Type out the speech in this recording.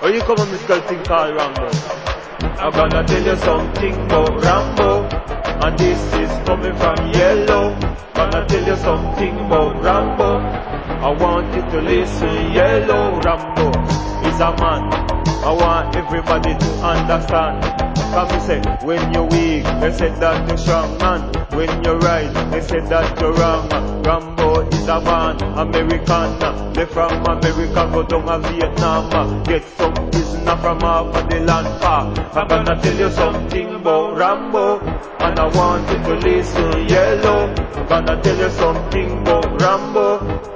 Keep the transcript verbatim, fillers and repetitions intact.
Or you come on this girl thing called Rambo. I'm gonna tell you something about Rambo, and this is coming from Yellow. Gonna tell you something about Rambo. I want you to listen. Yellow Rambo is a man. I want everybody to understand. Come me say, when you're weak, they say that you're strong, man. When you're right, they say that you're wrong. Rambo is a man, American. They from America, go down to Vietnam. Get some prisoner from half of the land park. I'm gonna tell you something about Rambo, and I want you to listen. Yellow, I'm gonna tell you something about Rambo.